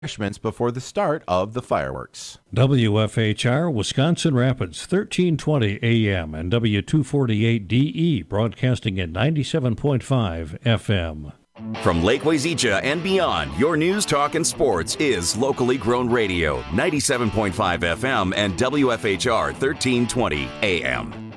refreshments before the start of the fireworks. WFHR, Wisconsin Rapids, 1320 AM and W248DE, broadcasting at 97.5 FM. From Lake Wayzata and beyond, your news, talk, and sports is locally grown radio, 97.5 FM and WFHR 1320 AM.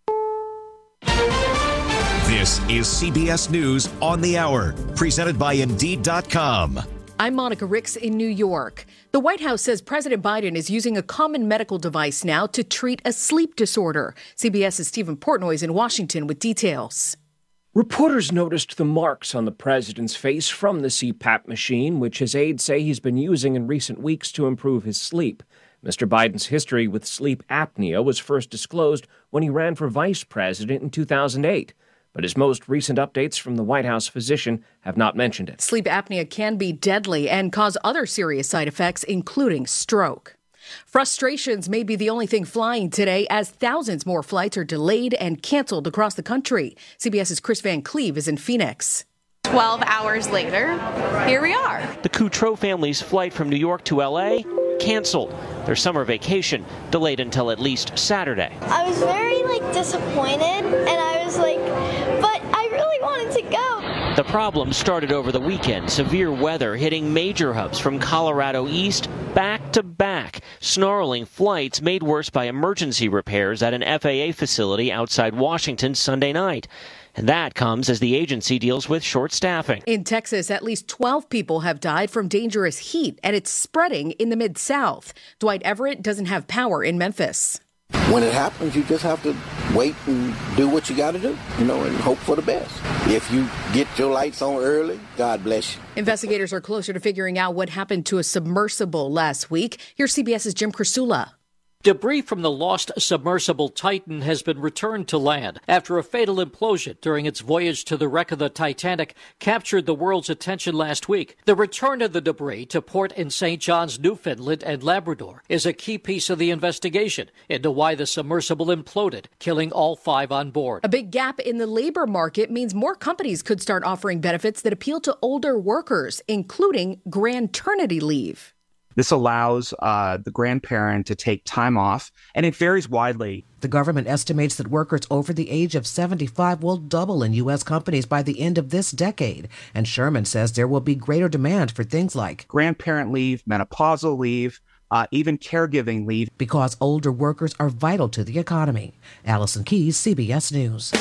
This is CBS News on the Hour, presented by Indeed.com. I'm Monica Ricks in New York. The White House says President Biden is using a common medical device now to treat a sleep disorder. CBS's Stephen Portnoy is in Washington with details. Reporters noticed the marks on the president's face from the CPAP machine, which his aides say he's been using in recent weeks to improve his sleep. Mr. Biden's history with sleep apnea was first disclosed when he ran for vice president in 2008. But his most recent updates from the White House physician have not mentioned it. Sleep apnea can be deadly and cause other serious side effects, including stroke. Frustrations may be the only thing flying today as thousands more flights are delayed and canceled across the country. CBS's Chris Van Cleve is in Phoenix. 12 hours later, here we are. The Coutreau family's flight from New York to L.A. canceled. Their summer vacation delayed until at least Saturday. I was very disappointed, and I was like, but I really wanted to go. The problem started over the weekend. Severe weather hitting major hubs from Colorado east back to back. Snarling flights made worse by emergency repairs at an FAA facility outside Washington Sunday night. And that comes as the agency deals with short staffing. In Texas, at least 12 people have died from dangerous heat, and it's spreading in the Mid-South. Dwight Everett doesn't have power in Memphis. When it happens, you just have to wait and do what you got to do, and hope for the best. If you get your lights on early, God bless you. Investigators are closer to figuring out what happened to a submersible last week. Here's CBS's Jim Krasula. Debris from the lost submersible Titan has been returned to land after a fatal implosion during its voyage to the wreck of the Titanic captured the world's attention last week. The return of the debris to port in St. John's, Newfoundland and Labrador is a key piece of the investigation into why the submersible imploded, killing all 5 on board. A big gap in the labor market means more companies could start offering benefits that appeal to older workers, including grandternity leave. This allows the grandparent to take time off, and it varies widely. The government estimates that workers over the age of 75 will double in U.S. companies by the end of this decade. And Sherman says there will be greater demand for things like grandparent leave, menopausal leave, even caregiving leave. Because older workers are vital to the economy. Allison Keyes, CBS News.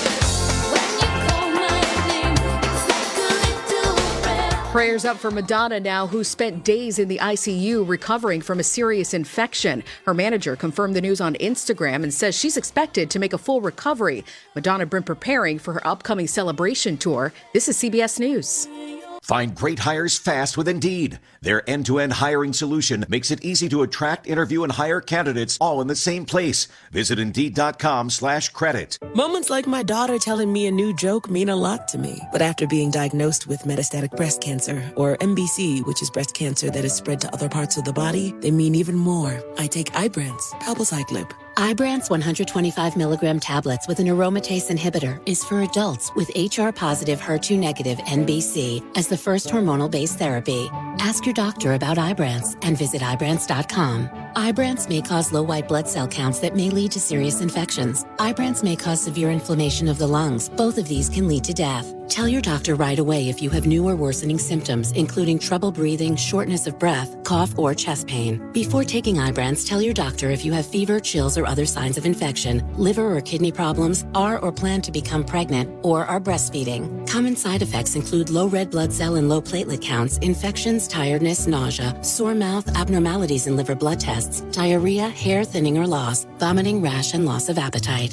Prayers up for Madonna now, who spent days in the ICU recovering from a serious infection. Her manager confirmed the news on Instagram and says she's expected to make a full recovery. Madonna had been preparing for her upcoming celebration tour. This is CBS News. Find great hires fast with Indeed. Their end-to-end hiring solution makes it easy to attract, interview, and hire candidates all in the same place. Visit Indeed.com/credit. Moments like my daughter telling me a new joke mean a lot to me. But after being diagnosed with metastatic breast cancer, or MBC, which is breast cancer that is spread to other parts of the body, they mean even more. I take Ibrance, palbociclib. Ibrance 125 milligram tablets with an aromatase inhibitor is for adults with HR-positive, HER2-negative MBC as the first hormonal-based therapy. Ask your doctor about Ibrance and visit Ibrance.com. Ibrance may cause low white blood cell counts that may lead to serious infections. Ibrance may cause severe inflammation of the lungs. Both of these can lead to death. Tell your doctor right away if you have new or worsening symptoms, including trouble breathing, shortness of breath, cough, or chest pain. Before taking Ibrance, tell your doctor if you have fever, chills, or other signs of infection, liver or kidney problems, are or plan to become pregnant, or are breastfeeding. Common side effects include low red blood cell and low platelet counts, infections, tiredness, nausea, sore mouth, abnormalities in liver blood tests, diarrhea, hair thinning or loss, vomiting, rash, and loss of appetite.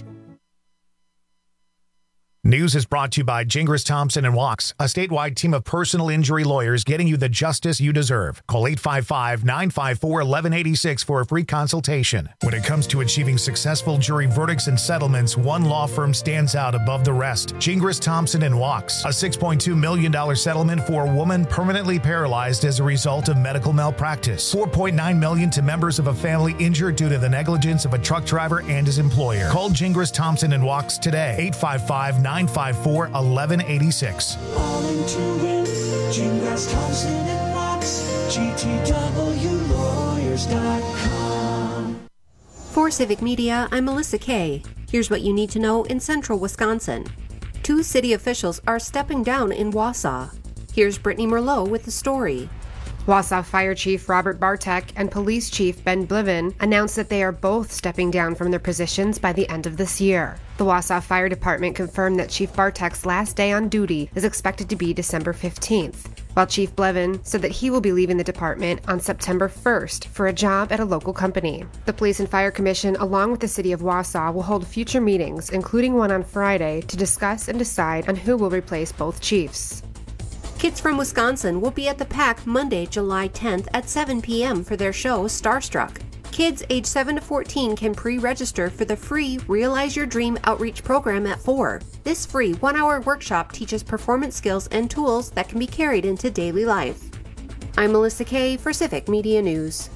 News is brought to you by Gingras Thompson & Walks, a statewide team of personal injury lawyers getting you the justice you deserve. Call 855-954-1186 for a free consultation. When it comes to achieving successful jury verdicts and settlements, one law firm stands out above the rest. Gingras Thompson & Walks, a $6.2 million settlement for a woman permanently paralyzed as a result of medical malpractice. $4.9 million to members of a family injured due to the negligence of a truck driver and his employer. Call Gingras Thompson & Walks today. 855-954-1186. All into it. Gingras Thompson & Walks. GTWlawyers.com. For Civic Media, I'm Melissa Kay. Here's what you need to know in central Wisconsin. 2 city officials are stepping down in Wausau. Here's Brittany Merlot with the story. Wausau Fire Chief Robert Bartek and Police Chief Ben Bliven announced that they are both stepping down from their positions by the end of this year. The Wausau Fire Department confirmed that Chief Bartek's last day on duty is expected to be December 15th, while Chief Bliven said that he will be leaving the department on September 1st for a job at a local company. The Police and Fire Commission, along with the City of Wausau, will hold future meetings, including one on Friday, to discuss and decide on who will replace both chiefs. Kids from Wisconsin will be at the PAC Monday, July 10th at 7 p.m. for their show Starstruck. Kids age 7 to 14 can pre-register for the free Realize Your Dream outreach program at 4. This free 1-hour workshop teaches performance skills and tools that can be carried into daily life. I'm Melissa Kay for Civic Media News.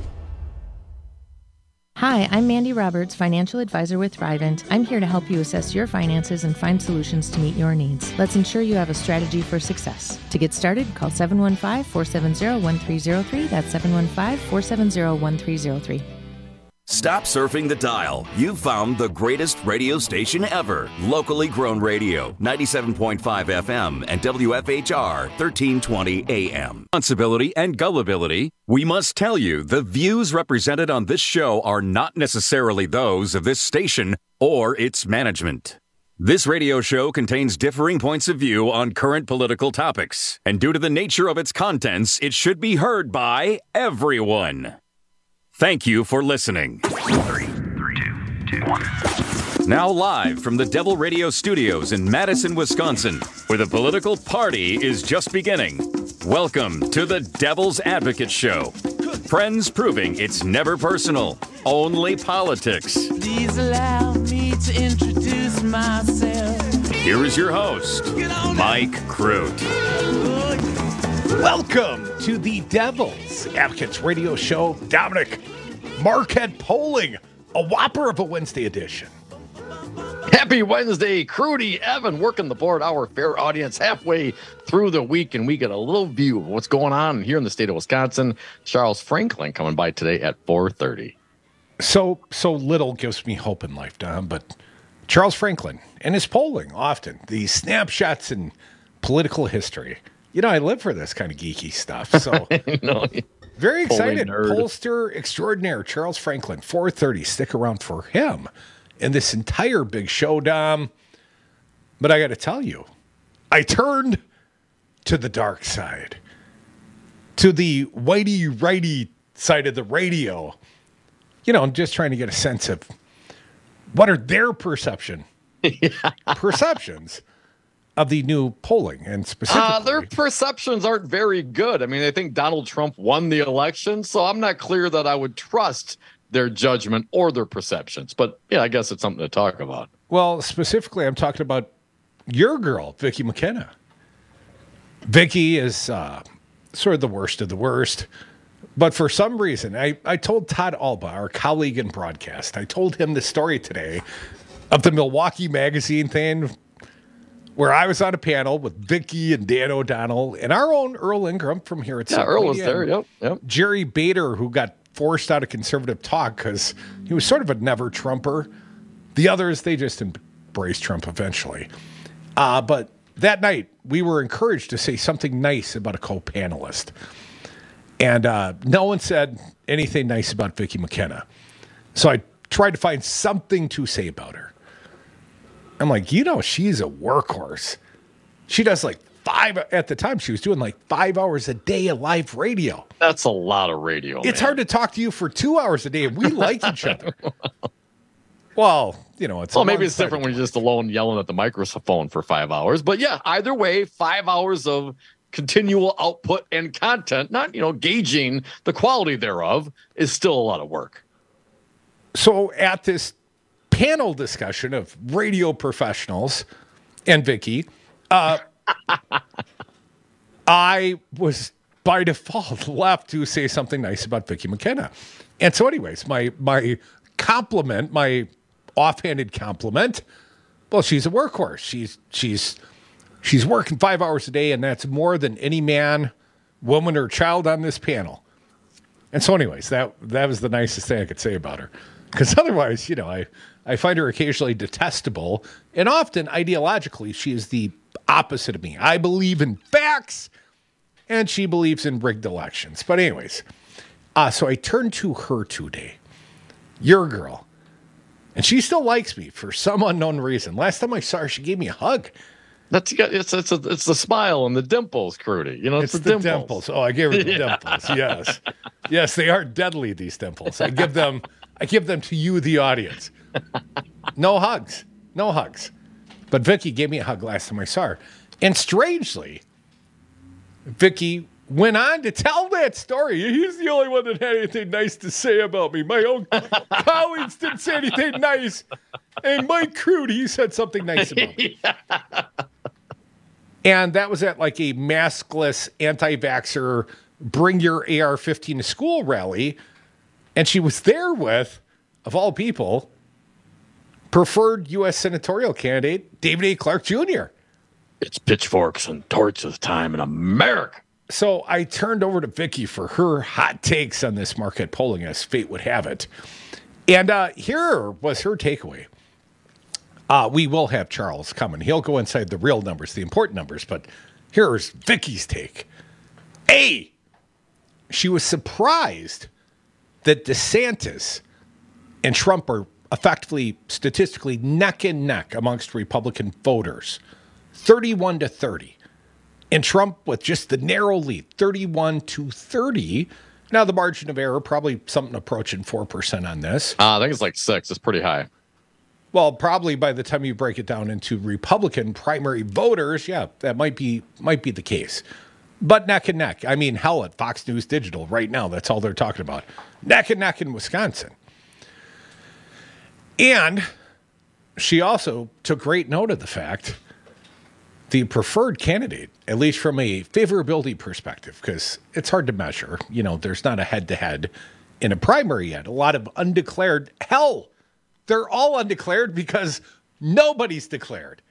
Hi, I'm Mandy Roberts, financial advisor with Thrivent. I'm here to help you assess your finances and find solutions to meet your needs. Let's ensure you have a strategy for success. To get started, call 715-470-1303. That's 715-470-1303. Stop surfing the dial. You've found the greatest radio station ever. Locally grown radio, 97.5 FM and WFHR 1320 AM. Responsibility and gullibility. We must tell you the views represented on this show are not necessarily those of this station or its management. This radio show contains differing points of view on current political topics, and due to the nature of its contents, it should be heard by everyone. Thank you for listening. 3, 2, 2, 1. Now live from the Devil Radio Studios in Madison, Wisconsin, where the political party is just beginning. Welcome to the Devil's Advocate Show. Friends proving it's never personal, only politics. Please allow me to introduce myself. Here is your host, Mike Crute. Welcome to the Devil's Advocates Radio Show. Dominic Marquette polling, a whopper of a Wednesday edition. Happy Wednesday, Crudy, Evan, working the board, our fair audience halfway through the week, and we get a little view of what's going on here in the state of Wisconsin. Charles Franklin coming by today at 4:30. So little gives me hope in life, Dom, but Charles Franklin and his polling often, these snapshots in political history. You know, I live for this kind of geeky stuff, so very excited. Pollster extraordinaire Charles Franklin, 4:30. Stick around for him in this entire big show, Dom. But I got to tell you, I turned to the dark side, to the whitey-righty side of the radio. You know, I'm just trying to get a sense of what are their perceptions of the new polling, and specifically their perceptions aren't very good. I mean, I think Donald Trump won the election, so I'm not clear that I would trust their judgment or their perceptions. But yeah, I guess it's something to talk about. Well, specifically, I'm talking about your girl, Vicki McKenna. Vicki is sort of the worst of the worst. But for some reason, I told Todd Alba, our colleague in broadcast, I told him the story today of the Milwaukee Magazine thing, where I was on a panel with Vicki and Dan O'Donnell and our own Earl Ingram from here at Earl was there, yep. Jerry Bader, who got forced out of conservative talk because he was sort of a never-Trumper. The others, they just embraced Trump eventually. But that night, we were encouraged to say something nice about a co-panelist. And no one said anything nice about Vicki McKenna. So I tried to find something to say about her. I'm like, you know, she's a workhorse. She does at the time, she was doing 5 hours a day of live radio. That's a lot of radio. It's hard to talk to you for 2 hours a day, and we like each other. Well, you know, maybe it's different when you're just alone yelling at the microphone for 5 hours. But yeah, either way, 5 hours of continual output and content, not, gauging the quality thereof, is still a lot of work. So at this panel discussion of radio professionals and Vicki, I was by default left to say something nice about Vicki McKenna. And so anyways, my compliment, my offhanded compliment, well, she's a workhorse. She's working 5 hours a day, and that's more than any man woman or child on this panel. And so anyways, that was the nicest thing I could say about her. Because otherwise, I find her occasionally detestable. And often, ideologically, she is the opposite of me. I believe in facts, and she believes in rigged elections. But anyways, so I turned to her today, your girl. And she still likes me for some unknown reason. Last time I saw her, she gave me a hug. It's the smile and the dimples, Crudy. It's the dimples. Oh, I gave her the dimples. Yes, they are deadly. These dimples. I give them to you, the audience. No hugs. But Vicky gave me a hug last time I saw her, and strangely, Vicky went on to tell that story. He's the only one that had anything nice to say about me. My own colleagues didn't say anything nice. And Mike Crudy said something nice about me. And that was at like a maskless anti-vaxxer bring your AR-15 to school rally. And she was there with, of all people, preferred U.S. senatorial candidate David A. Clark Jr. It's pitchforks and torches time in America. So I turned over to Vicky for her hot takes on this Marquette polling, as fate would have it. And here was her takeaway. We will have Charles coming. He'll go inside the real numbers, the important numbers. But here's Vicky's take. A, she was surprised that DeSantis and Trump are effectively, statistically, neck and neck amongst Republican voters, 31-30. And Trump with just the narrow lead, 31-30. Now the margin of error, probably something approaching 4% on this. I think it's like 6. It's pretty high. Well, probably by the time you break it down into Republican primary voters, yeah, that might be the case. But neck and neck. I mean, hell, at Fox News Digital right now, that's all they're talking about. Neck and neck in Wisconsin. And she also took great note of the fact the preferred candidate, at least from a favorability perspective, because it's hard to measure. There's not a head-to-head in a primary yet. A lot of undeclared. Hell, they're all undeclared because nobody's declared.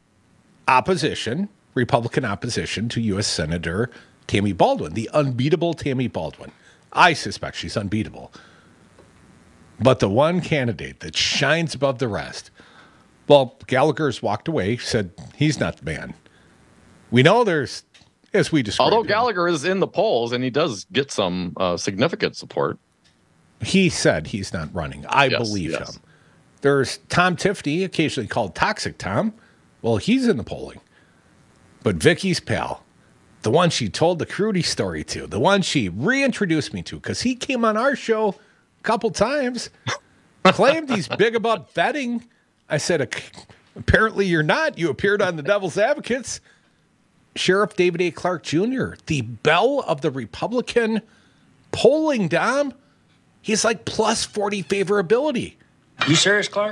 Republican opposition to U.S. Senator Tammy Baldwin, the unbeatable Tammy Baldwin. I suspect she's unbeatable. But the one candidate that shines above the rest, well, Gallagher's walked away, said he's not the man. We know there's, as we described. Although Gallagher is in the polls and he does get some significant support. He said he's not running. I believe him. There's Tom Tiffany, occasionally called Toxic Tom. Well, he's in the polling. But Vicky's pal, the one she told the Crudy story to, the one she reintroduced me to, because he came on our show a couple times, claimed he's big about vetting. I said, apparently you're not. You appeared on the Devil's Advocates. Sheriff David A. Clark Jr., the belle of the Republican polling, Dom. He's like plus 40 favorability. You serious, Clark?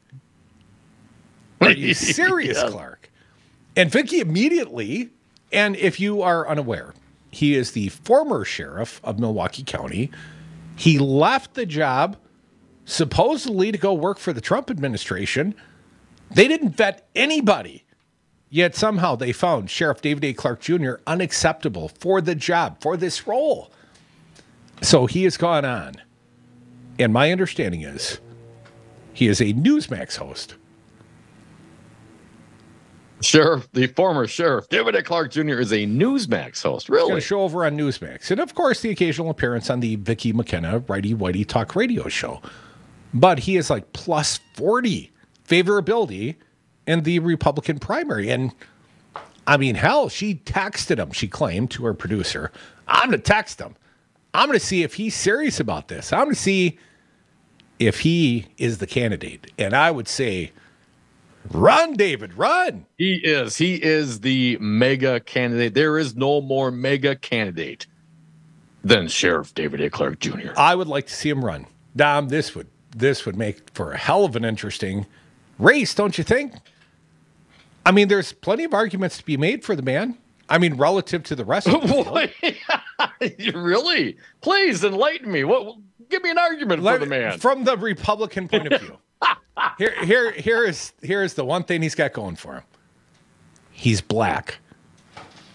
Are you serious, Clark? And Vicky immediately, and if you are unaware, he is the former sheriff of Milwaukee County. He left the job supposedly to go work for the Trump administration. They didn't vet anybody. Yet somehow they found Sheriff David A. Clark Jr. unacceptable for the job, for this role. So he has gone on. And my understanding is he is a Newsmax host. The former sheriff, David A. Clark Jr. is a Newsmax host. Really? He's got a show over on Newsmax. And, of course, the occasional appearance on the Vicky McKenna Righty Whitey Talk Radio show. But he is like plus 40 favorability in the Republican primary. And, I mean, hell, she texted him, she claimed, to her producer. I'm going to text him. I'm going to see if he's serious about this. I'm going to see if he is the candidate. And I would say, run, David, run. He is the mega candidate. There is no more mega candidate than Sheriff David A. Clark Jr. I would like to see him run. Dom, this would make for a hell of an interesting race, don't you think? I mean, there's plenty of arguments to be made for the man. I mean, relative to the rest of the field. Really? Please enlighten me. Give me an argument for the man. From the Republican point of view. Here is the one thing he's got going for him. He's black.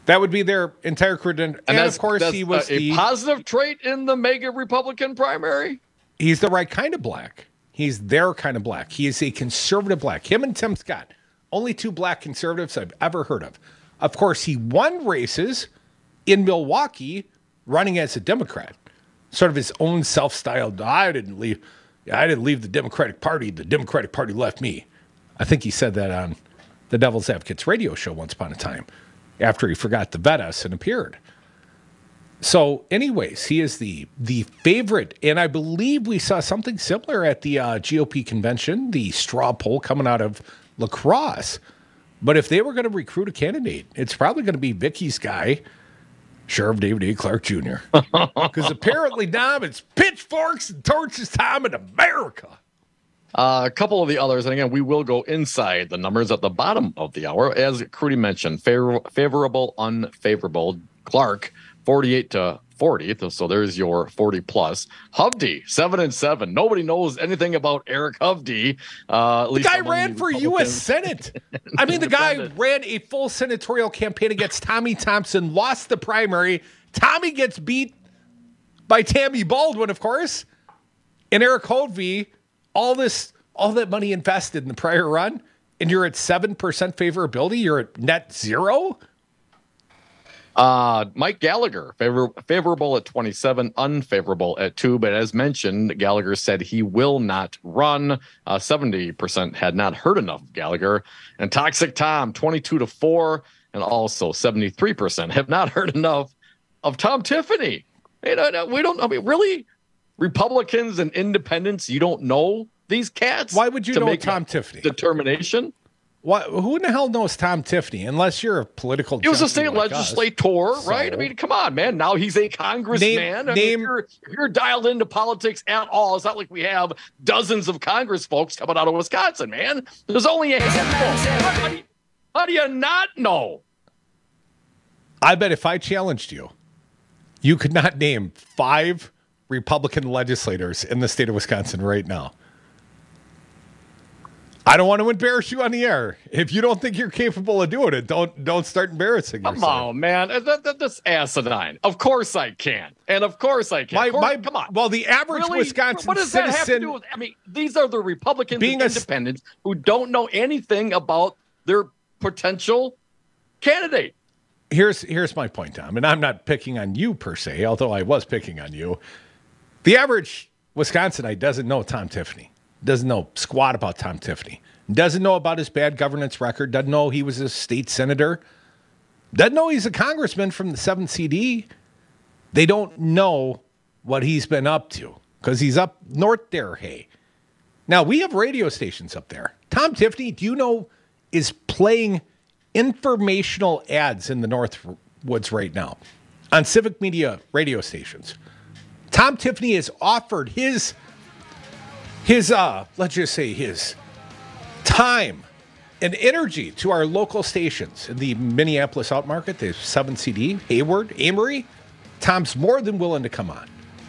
That would be their entire credential. And of course, he was a positive trait in the mega Republican primary. He's the right kind of black. He's their kind of black. He is a conservative black. Him and Tim Scott, only two black conservatives I've ever heard of. Of course, he won races in Milwaukee running as a Democrat. Sort of his own self-styled, I didn't leave the Democratic Party. The Democratic Party left me. I think he said that on the Devil's Advocates radio show once upon a time after he forgot to vet us and appeared. So anyways, he is the favorite. And I believe we saw something similar at the GOP convention, the straw poll coming out of La Crosse. But if they were going to recruit a candidate, it's probably going to be Vicky's guy, Sheriff David A. Clark Jr. Because apparently, Dom, it's pitchforks and torches time in America. A couple of the others, and again, we will go inside the numbers at the bottom of the hour. As Crudy mentioned, favorable, unfavorable. Clark, 48 to 40. So there's your 40 plus. Hovde, 7-7. Nobody knows anything about Eric Hovde. The guy ran for U.S. Senate. I mean, the guy ran a full senatorial campaign against Tommy Thompson, lost the primary. Tommy gets beat by Tammy Baldwin, of course. And Eric Hovde, all that money invested in the prior run, and you're at 7% favorability. You're at net zero. Mike Gallagher, favorable at 27, unfavorable at 2. But as mentioned, Gallagher said he will not run. 70% had not heard enough of Gallagher. And Toxic Tom, 22 to 4. And also 73% have not heard enough of Tom Tiffany. We don't, I mean, really? Republicans and independents, you don't know these cats? Why would you know Tom Tiffany? Determination? Who in the hell knows Tom Tiffany, unless you're a political... He was a state legislator, right? I mean, come on, man. Now he's a congressman. If you're dialed into politics at all, it's not like we have dozens of Congress folks coming out of Wisconsin, man. There's only a handful. How do you not know? I bet if I challenged you, you could not name 5 Republican legislators in the state of Wisconsin right now. I don't want to embarrass you on the air. If you don't think you're capable of doing it, don't start embarrassing yourself. Come on, man. That's asinine. Of course I can. And of course I can. Come on. Well, the average Wisconsin what does that have to do with? I mean, these are the Republicans and independents who don't know anything about their potential candidate. Here's my point, Tom, and I'm not picking on you per se, although I was picking on you. The average Wisconsinite doesn't know Tom Tiffany. Doesn't know squat about Tom Tiffany. Doesn't know about his bad governance record. Doesn't know he was a state senator. Doesn't know he's a congressman from the 7th CD. They don't know what he's been up to because he's up north there, hey. Now, we have radio stations up there. Tom Tiffany, do you know, is playing informational ads in the Northwoods right now on civic media radio stations. Tom Tiffany has offered his let's just say his time and energy to our local stations in the Minneapolis outmarket, the 7th CD, Hayward, Amory. Tom's more than willing to come on.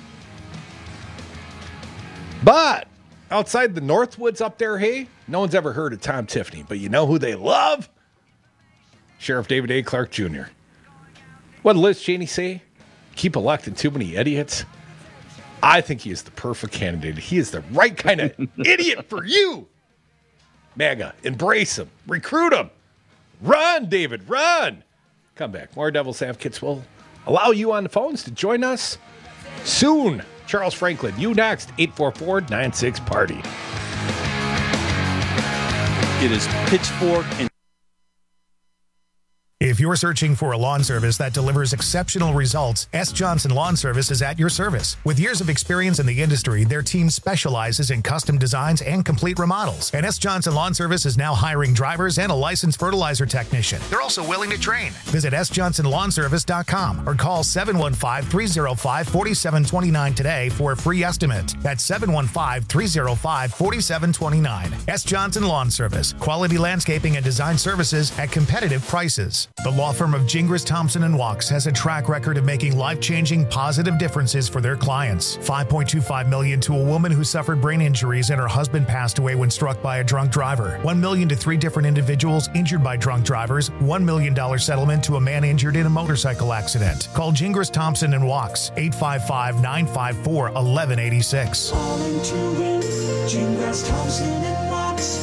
But outside the Northwoods up there, hey, no one's ever heard of Tom Tiffany. But you know who they love? Sheriff David A. Clark Jr. What did Liz Cheney say? Keep electing too many idiots. I think he is the perfect candidate. He is the right kind of idiot for you. MAGA, embrace him. Recruit him. Run, David, run. Come back. More Devil's Advocates will allow you on the phones to join us soon. Charles Franklin, you next. 844-96-PARTY. It is Pitchfork and... If you're searching for a lawn service that delivers exceptional results, S. Johnson Lawn Service is at your service. With years of experience in the industry, their team specializes in custom designs and complete remodels. And S. Johnson Lawn Service is now hiring drivers and a licensed fertilizer technician. They're also willing to train. Visit sjonsonlawnservice.com or call 715-305-4729 today for a free estimate. That's 715-305-4729. S. Johnson Lawn Service. Quality landscaping and design services at competitive prices. The law firm of Gingras, Thompson & Walks has a track record of making life-changing positive differences for their clients. $5.25 million to a woman who suffered brain injuries and her husband passed away when struck by a drunk driver. $1 million to 3 different individuals injured by drunk drivers. $1 million settlement to a man injured in a motorcycle accident. Call Gingras, Thompson & Walks, 855-954-1186. Calling to win, Gingras, Thompson & Walks,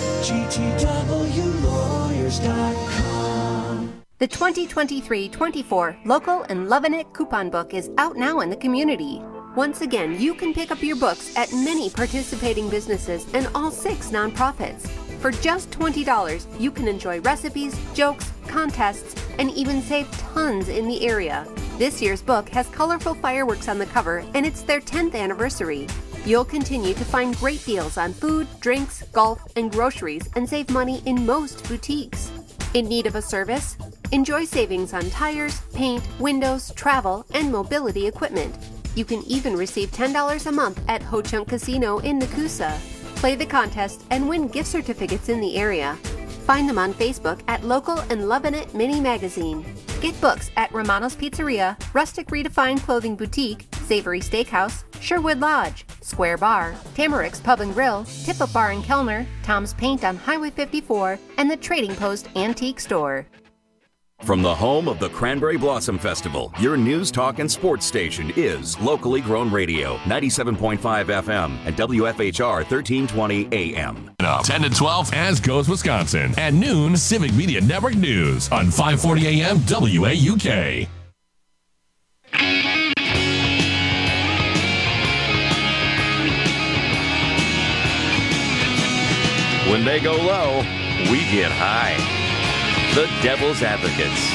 GTWLawyers.com. The 2023-24 Local and Lovin' It coupon book is out now in the community. Once again, you can pick up your books at many participating businesses and all 6 nonprofits. For just $20, you can enjoy recipes, jokes, contests, and even save tons in the area. This year's book has colorful fireworks on the cover, and it's their 10th anniversary. You'll continue to find great deals on food, drinks, golf, and groceries, and save money in most boutiques. In need of a service? Enjoy savings on tires, paint, windows, travel, and mobility equipment. You can even receive $10 a month at Ho Chunk Casino in Nakusa. Play the contest and win gift certificates in the area. Find them on Facebook at Local and Lovin' It Mini Magazine. Get books at Romano's Pizzeria, Rustic Redefined Clothing Boutique, Savory Steakhouse, Sherwood Lodge, Square Bar, Tamarix Pub and Grill, Tip-Up Bar and Kellner, Tom's Paint on Highway 54, and the Trading Post Antique Store. From the home of the Cranberry Blossom Festival, your news, talk, and sports station is Locally Grown Radio, 97.5 FM and WFHR 1320 AM. 10 to 12, as goes Wisconsin. At noon, Civic Media Network News on 540 AM WAUK. When they go low, we get high. The Devil's Advocates.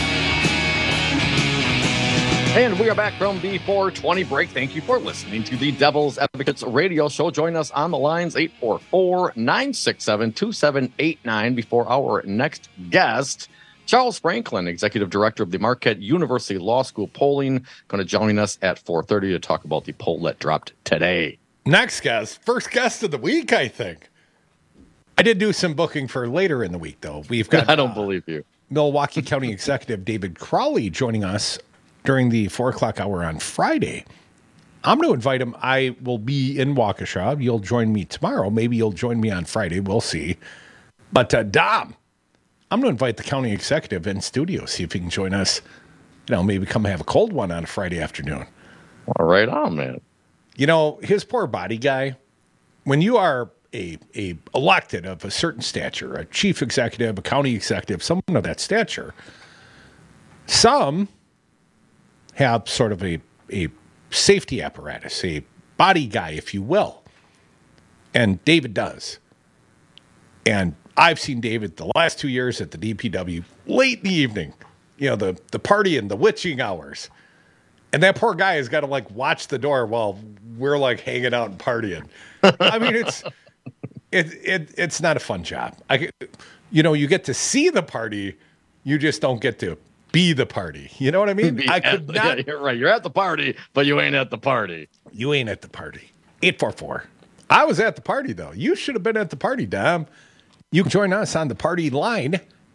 And we are back from the 420 break. Thank you for listening to the Devil's Advocates radio show. Join us on the lines 844-967-2789 before our next guest. Charles Franklin, Executive Director of the Marquette University Law School Polling, going to join us at 4:30 to talk about the poll that dropped today. Next guest, first guest of the week, I think. I did do some booking for later in the week, though. We've got I don't believe you. Milwaukee County Executive David Crowley joining us during the 4 o'clock hour on Friday. I'm going to invite him. I will be in Waukesha. You'll join me tomorrow. Maybe you'll join me on Friday. We'll see. But Dom, I'm going to invite the county executive in studio, see if he can join us. You know, maybe come have a cold one on a Friday afternoon. All right on, man. You know, his poor body guy, when you are a elected of a certain stature, a chief executive, a county executive, someone of that stature, some have sort of a safety apparatus, a body guy, if you will. And David does. And I've seen David the last 2 years at the DPW late in the evening, you know, the party and the witching hours. And that poor guy has got to like watch the door while we're like hanging out and partying. I mean, it's not a fun job. You get to see the party, you just don't get to be the party. You know what I mean? I could not. Yeah, you're right. You're at the party, but you ain't at the party. You ain't at the party. 844. I was at the party though. You should have been at the party, Dom. You can join us on the party line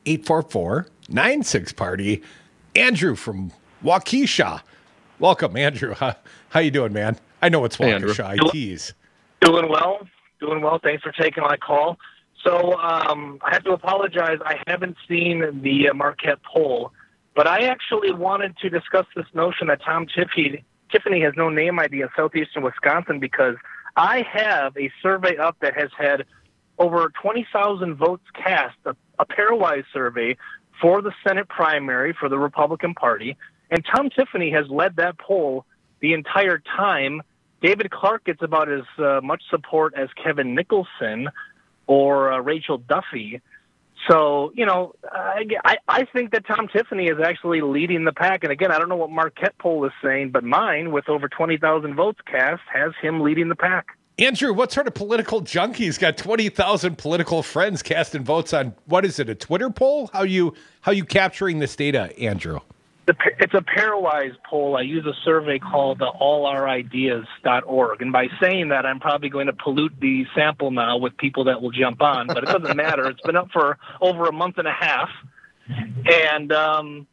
844-96-party. Andrew from Waukesha. Welcome, Andrew. How you doing, man? I know it's Waukesha. I tease. Doing well. Thanks for taking my call. So I have to apologize. I haven't seen the Marquette poll, but I actually wanted to discuss this notion that Tom Tiffany has no name ID in southeastern Wisconsin, because I have a survey up that has had over 20,000 votes cast, a pairwise survey for the Senate primary for the Republican Party. And Tom Tiffany has led that poll the entire time. David Clark gets about as much support as Kevin Nicholson or Rachel Duffy. So, you know, I think that Tom Tiffany is actually leading the pack. And again, I don't know what Marquette poll is saying, but mine, with over 20,000 votes cast, has him leading the pack. Andrew, what sort of political junkie's got 20,000 political friends casting votes on, what is it, a Twitter poll? How you capturing this data, Andrew? It's a pairwise poll. I use a survey called allarideas.org. And by saying that, I'm probably going to pollute the sample now with people that will jump on. But it doesn't matter. It's been up for over a month and a half. And,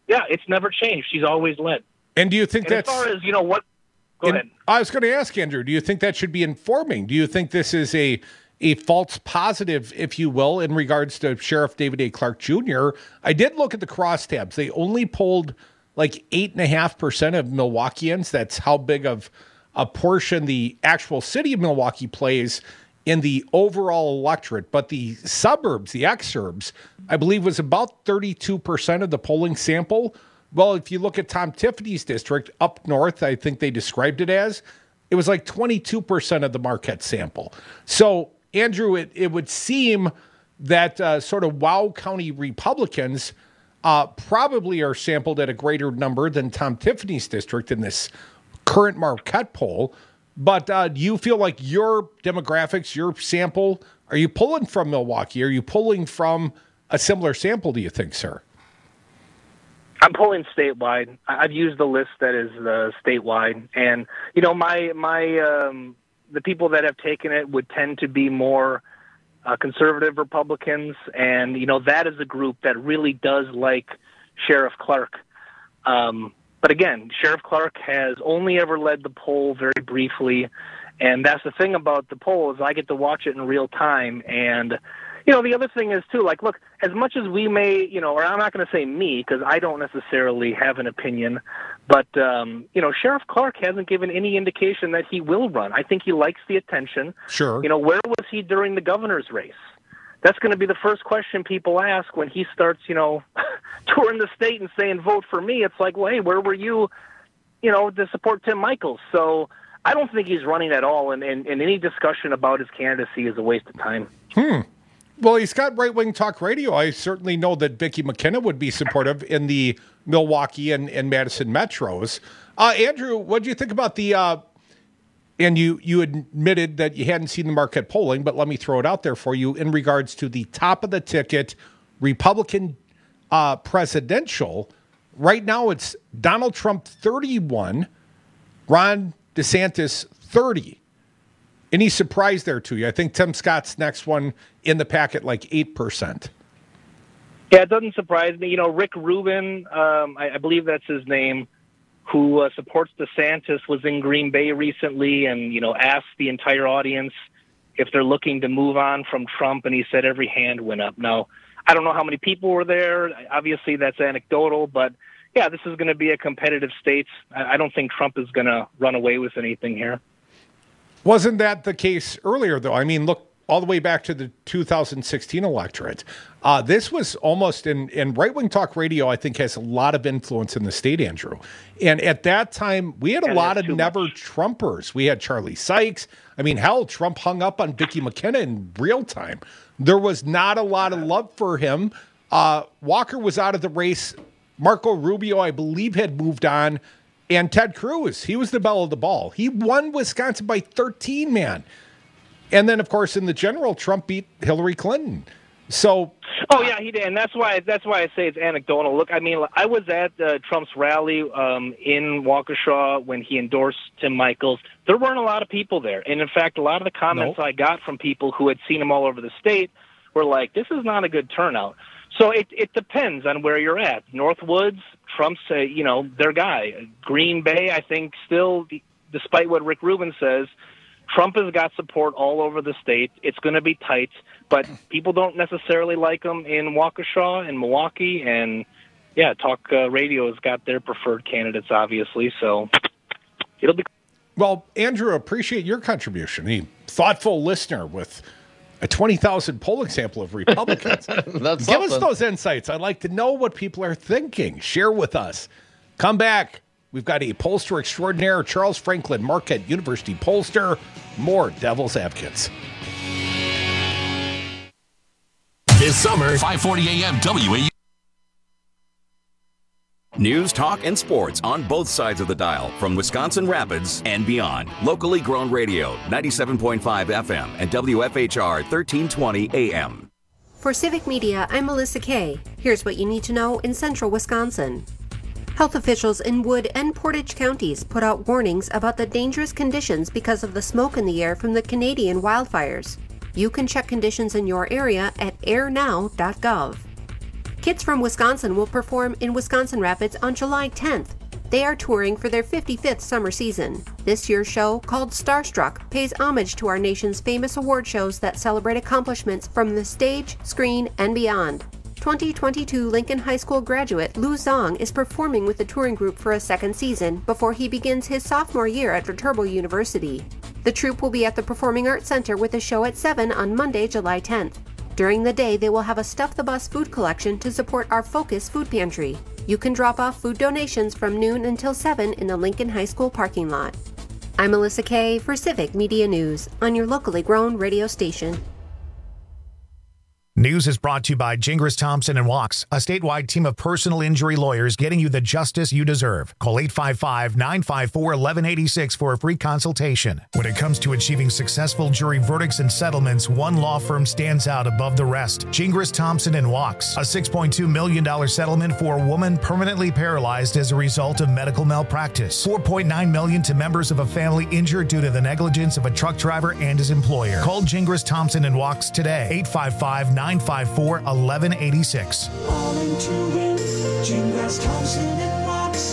Yeah, it's never changed. She's always led. And do you think and that's... as far as, what... Go ahead. I was going to ask, Andrew, do you think that should be informing? Do you think this is a false positive, if you will, in regards to Sheriff David A. Clarke Jr.? I did look at the crosstabs. They only polled like 8.5% of Milwaukeeans. That's how big of a portion the actual city of Milwaukee plays in the overall electorate. But the suburbs, the exurbs, I believe was about 32% of the polling sample. Well, if you look at Tom Tiffany's district up north, I think they described it as, it was like 22% of the Marquette sample. So, Andrew, it would seem that sort of Wow County Republicans probably are sampled at a greater number than Tom Tiffany's district in this current Marquette poll. But do you feel like your demographics, your sample, are you pulling from Milwaukee? Are you pulling from a similar sample, do you think, sir? I'm pulling statewide. I've used the list that is statewide, and the people that have taken it would tend to be more conservative Republicans, and that is a group that really does like Sheriff Clarke. But again, Sheriff Clarke has only ever led the poll very briefly, and that's the thing about the poll is I get to watch it in real time. And the other thing is too, like, look, as much as we may, or I'm not going to say me because I don't necessarily have an opinion, but Sheriff Clarke hasn't given any indication that he will run. I think he likes the attention. Sure. Where was he during the governor's race? That's going to be the first question people ask when he starts, touring the state and saying, vote for me. It's like, well, hey, where were you, to support Tim Michels? So I don't think he's running at all, and any discussion about his candidacy is a waste of time. Well, he's got right-wing talk radio. I certainly know that Vicki McKenna would be supportive in the Milwaukee and Madison metros. Andrew, what do you think about the and you admitted that you hadn't seen the Marquette polling, but let me throw it out there for you in regards to the top of the ticket Republican presidential. Right now it's Donald Trump 31, Ron DeSantis 30. Any surprise there to you? I think Tim Scott's next one in the packet, like 8%. Yeah, it doesn't surprise me. Rick Rubin, I believe that's his name, who supports DeSantis, was in Green Bay recently and, asked the entire audience if they're looking to move on from Trump, and he said every hand went up. Now, I don't know how many people were there. Obviously, that's anecdotal, but, yeah, this is going to be a competitive state. I don't think Trump is going to run away with anything here. Wasn't that the case earlier, though? I mean, look all the way back to the 2016 electorate. This was almost, in right-wing talk radio, I think, has a lot of influence in the state, Andrew. And at that time, we had a lot of never-Trumpers. We had Charlie Sykes. I mean, hell, Trump hung up on Vicki McKenna in real time. There was not a lot of love for him. Walker was out of the race. Marco Rubio, I believe, had moved on. And Ted Cruz, he was the belle of the ball. He won Wisconsin by 13, man. And then, of course, in the general, Trump beat Hillary Clinton. So, oh yeah, he did, and that's why I say it's anecdotal. Look, I mean, I was at Trump's rally in Waukesha when he endorsed Tim Michels. There weren't a lot of people there, and in fact, a lot of the comments I got from people who had seen him all over the state were like, "This is not a good turnout." So it depends on where you're at. Northwoods, Trump's their guy. Green Bay, I think, still, despite what Rick Rubin says, Trump has got support all over the state. It's going to be tight, but people don't necessarily like him in Waukesha and Milwaukee. And, yeah, talk radio has got their preferred candidates, obviously. So it'll be. Well, Andrew, appreciate your contribution. A thoughtful listener with a 20,000 polling sample of Republicans. Give us those insights. I'd like to know what people are thinking. Share with us. Come back. We've got a pollster extraordinaire, Charles Franklin, Marquette University pollster. More Devil's Advocates. This summer, 540 AM WAU. News, talk, and sports on both sides of the dial from Wisconsin Rapids and beyond. Locally grown radio, 97.5 FM and WFHR 1320 AM. For Civic Media, I'm Melissa Kay. Here's what you need to know in central Wisconsin. Health officials in Wood and Portage counties put out warnings about the dangerous conditions because of the smoke in the air from the Canadian wildfires. You can check conditions in your area at airnow.gov. Kids from Wisconsin will perform in Wisconsin Rapids on July 10th. They are touring for their 55th summer season. This year's show, called Starstruck, pays homage to our nation's famous award shows that celebrate accomplishments from the stage, screen, and beyond. 2022 Lincoln High School graduate Lu Zong is performing with the touring group for a second season before he begins his sophomore year at Viterbo University. The troupe will be at the Performing Arts Center with a show at 7 on Monday, July 10th. During the day, they will have a Stuff the Bus food collection to support our Focus Food Pantry. You can drop off food donations from noon until 7 in the Lincoln High School parking lot. I'm Melissa Kay for Civic Media News on your locally grown radio station. News is brought to you by Gingras Thompson & Walks, a statewide team of personal injury lawyers getting you the justice you deserve. Call 855-954-1186 for a free consultation. When it comes to achieving successful jury verdicts and settlements, one law firm stands out above the rest. Gingras Thompson & Walks, a $6.2 million settlement for a woman permanently paralyzed as a result of medical malpractice. $4.9 million to members of a family injured due to the negligence of a truck driver and his employer. Call Gingras Thompson & Walks today. 855-954-1186. All into it, Gingras Thompson and Walks,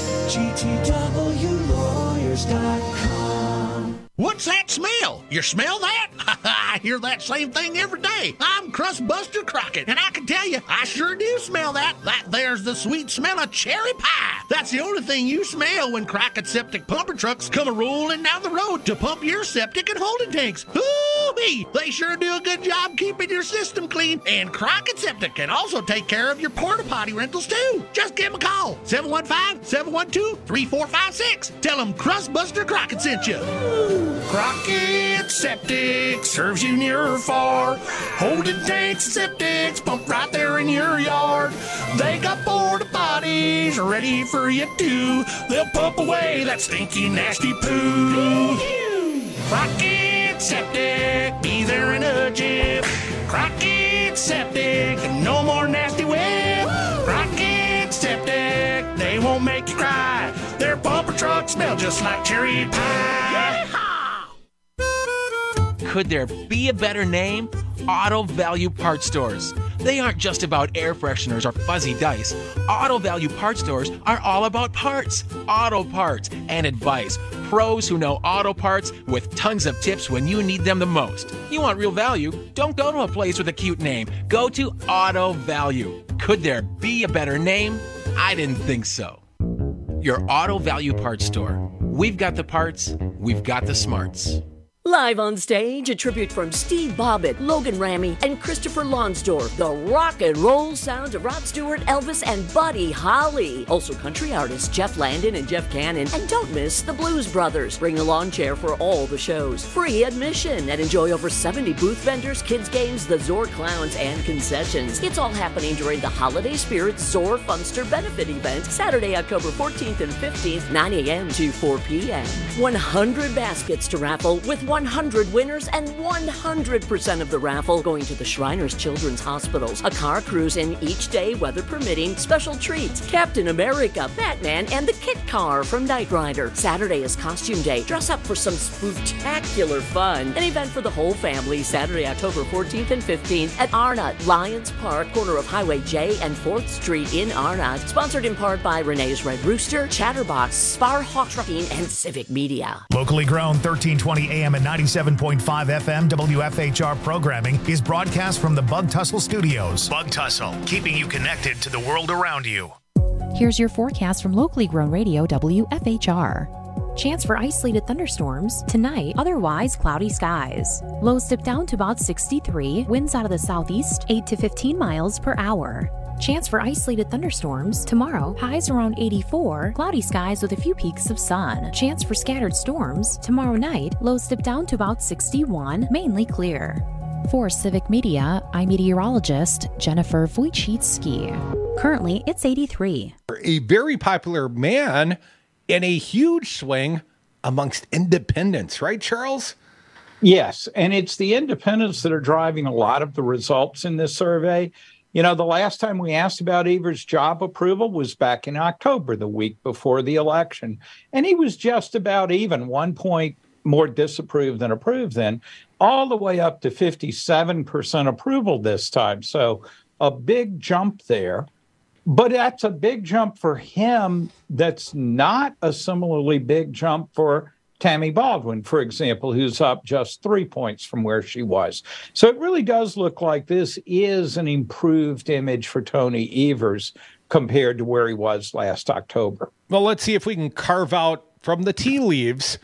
GTWlawyers.com. What's that smell? You smell that? I hear that same thing every day. I'm Crustbuster Crockett, and I can tell you, I sure do smell that. That there's the sweet smell of cherry pie. That's the only thing you smell when Crockett Septic Pumper Trucks come a-rolling down the road to pump your septic and holding tanks. Hoo-wee! They sure do a good job keeping your system clean, and Crockett Septic can also take care of your porta potty rentals, too. Just give them a call, 715-712-3456. Tell them Crustbuster Crockett sent you. Crockett Septic serves you near or far. Holding tanks and septics pump right there in your yard. They got porta potties ready for you too. They'll pump away that stinky, nasty poo. Crockett Septic, be there in a jiff. Crockett Septic, no more nasty whip. Crockett Septic, they won't make you cry. Their bumper trucks smell just like cherry pie. Could there be a better name? Auto Value Parts Stores. They aren't just about air fresheners or fuzzy dice. Auto Value Parts Stores are all about parts, auto parts, and advice. Pros who know auto parts with tons of tips when you need them the most. You want real value? Don't go to a place with a cute name. Go to Auto Value. Could there be a better name? I didn't think so. Your Auto Value Parts Store. We've got the parts, we've got the smarts. Live on stage, a tribute from Steve Bobbitt, Logan Ramey, and Christopher Lonsdorf. The rock and roll sounds of Rod Stewart, Elvis, and Buddy Holly. Also country artists Jeff Landon and Jeff Cannon. And don't miss the Blues Brothers. Bring a lawn chair for all the shows. Free admission. And enjoy over 70 booth vendors, kids games, the Zor Clowns, and concessions. It's all happening during the Holiday Spirit Zor Funster Benefit Event, Saturday, October 14th and 15th, 9 a.m. to 4 p.m. 100 baskets to raffle with 100 winners and 100% of the raffle going to the Shriners Children's Hospitals. A car cruise in each day, weather permitting. Special treats: Captain America, Batman, and the Kit Car from Knight Rider. Saturday is costume day. Dress up for some spectacular fun. An event for the whole family, Saturday, October 14th and 15th at Arnott Lions Park, corner of Highway J and 4th Street in Arnott. Sponsored in part by Renee's Red Rooster, Chatterbox, Sparhawk Trucking, and Civic Media. Locally grown, 1320 AM and 97.5 FM WFHR programming is broadcast from the Bug Tussle Studios. Bug Tussle, keeping you connected to the world around you. Here's your forecast from locally grown radio WFHR. Chance for isolated thunderstorms tonight, otherwise cloudy skies. Lows dip down to about 63, winds out of the southeast 8 to 15 miles per hour. Chance for isolated thunderstorms tomorrow, highs around 84, cloudy skies with a few peaks of sun. Chance for scattered storms tomorrow night, lows dip down to about 61, mainly clear. For Civic Media, I'm meteorologist Jennifer Wojcicki. Currently, it's 83. A very popular man and a huge swing amongst independents, right, Charles? Yes, and it's the independents that are driving a lot of the results in this survey. You know, the last time we asked about Evers' job approval was back in October, the week before the election. And he was just about even, 1 point more disapproved than approved then, all the way up to 57% approval this time. So a big jump there. But that's a big jump for him. That's not a similarly big jump for Tammy Baldwin, for example, who's up just 3 points from where she was. So it really does look like this is an improved image for Tony Evers compared to where he was last October. Well, let's see if we can carve out from the tea leaves.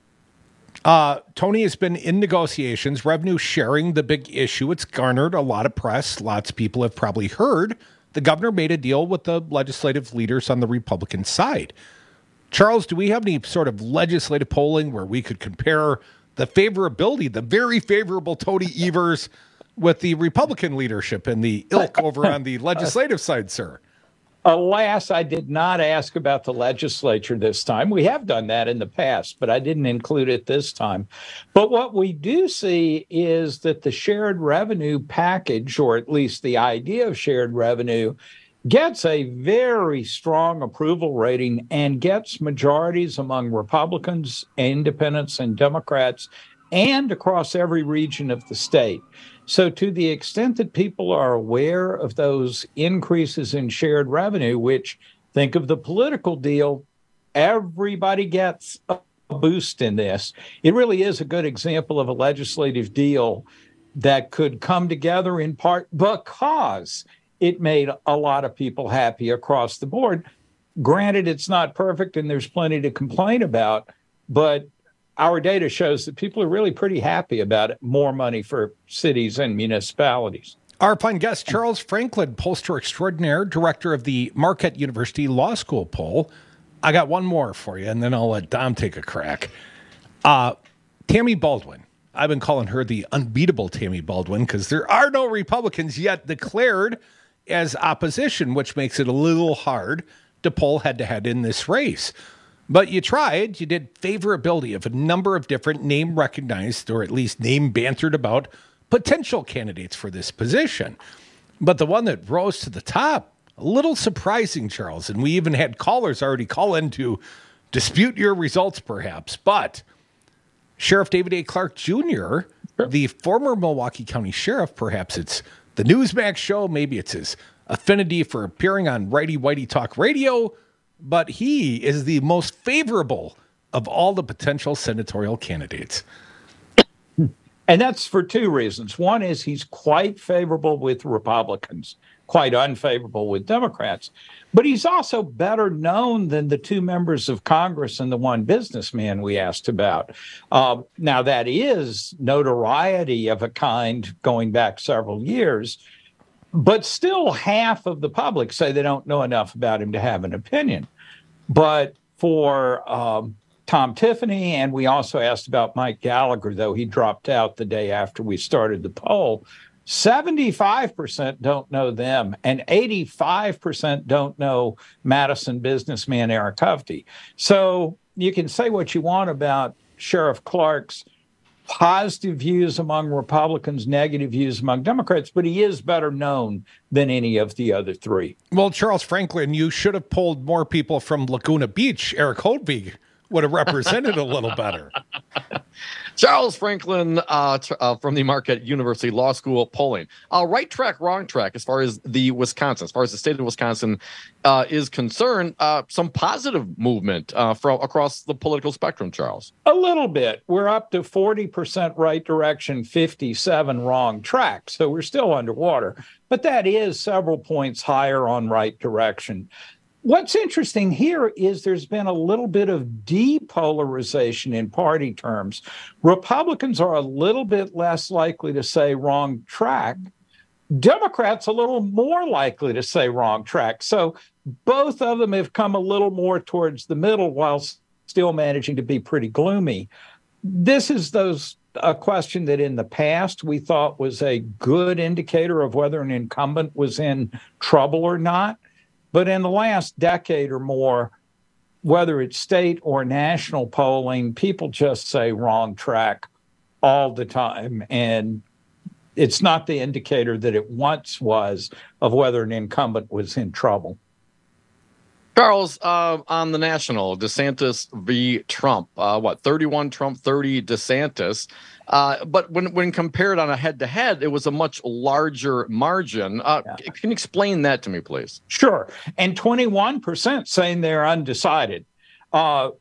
Tony has been in negotiations, revenue sharing, the big issue. It's garnered a lot of press. Lots of people have probably heard the governor made a deal with the legislative leaders on the Republican side. Charles, do we have any sort of legislative polling where we could compare the favorability, the very favorable Tony Evers, with the Republican leadership and the ilk over on the legislative side, sir? Alas, I did not ask about the legislature this time. We have done that in the past, but I didn't include it this time. But what we do see is that the shared revenue package, or at least the idea of shared revenue, gets a very strong approval rating and gets majorities among Republicans, independents, and Democrats, and across every region of the state. So to the extent that people are aware of those increases in shared revenue, which, think of the political deal, everybody gets a boost in this. It really is a good example of a legislative deal that could come together in part because it made a lot of people happy across the board. Granted, it's not perfect and there's plenty to complain about, but our data shows that people are really pretty happy about it. More money for cities and municipalities. Our fine guest, Charles Franklin, pollster extraordinaire, director of the Marquette University Law School poll. I got one more for you, and then I'll let Dom take a crack. Tammy Baldwin. I've been calling her the unbeatable Tammy Baldwin because there are no Republicans yet declared as opposition, which makes it a little hard to poll head-to-head in this race. But you tried. You did favorability of a number of different name-recognized, or at least name-bantered about, potential candidates for this position. But the one that rose to the top, a little surprising, Charles, and we even had callers already call in to dispute your results, perhaps. But Sheriff David A. Clarke Jr., the former Milwaukee County Sheriff, perhaps it's the Newsmax show, maybe it's his affinity for appearing on Righty Whitey Talk Radio, but he is the most favorable of all the potential senatorial candidates. And that's for two reasons. One is he's quite favorable with Republicans, quite unfavorable with Democrats. But he's also better known than the two members of Congress and the one businessman we asked about. Now, that is notoriety of a kind going back several years. But still, half of the public say they don't know enough about him to have an opinion. But for Tom Tiffany, and we also asked about Mike Gallagher, though he dropped out the day after we started the poll, 75% don't know them, and 85% don't know Madison businessman Eric Hovde. So you can say what you want about Sheriff Clarke's positive views among Republicans, negative views among Democrats, but he is better known than any of the other three. Well, Charles Franklin, you should have polled more people from Laguna Beach. Eric Hovde would have represented a little better. Charles Franklin from the Marquette University Law School polling. Right track, wrong track as far as the Wisconsin, as far as the state of Wisconsin is concerned. Some positive movement from across the political spectrum, Charles. A little bit. We're up to 40% right direction, 57 wrong track. So we're still underwater. But that is several points higher on right direction. What's interesting here is there's been a little bit of depolarization in party terms. Republicans are a little bit less likely to say wrong track. Democrats a little more likely to say wrong track. So both of them have come a little more towards the middle while still managing to be pretty gloomy. This is a question that in the past we thought was a good indicator of whether an incumbent was in trouble or not. But in the last decade or more, whether it's state or national polling, people just say wrong track all the time. And it's not the indicator that it once was of whether an incumbent was in trouble. Charles, on the national, DeSantis v. Trump, 31 Trump, 30 DeSantis. But when compared on a head-to-head, it was a much larger margin. Can you explain that to me, please? Sure. And 21% saying they're undecided. And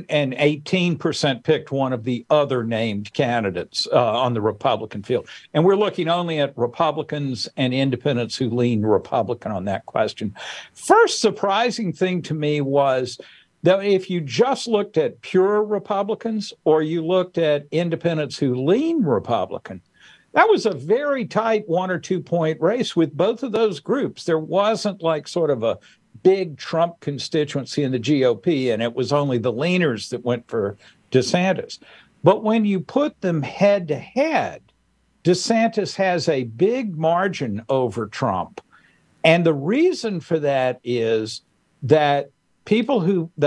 18% picked one of the other named candidates on the Republican field. And we're looking only at Republicans and independents who lean Republican on that question. First surprising thing to me was that if you just looked at pure Republicans or you looked at independents who lean Republican, that was a very tight 1 or 2 point race with both of those groups. There wasn't like sort of a big Trump constituency in the GOP, and it was only the leaners that went for DeSantis. But when you put them head to head, DeSantis has a big margin over Trump. And the reason for that is that people who, the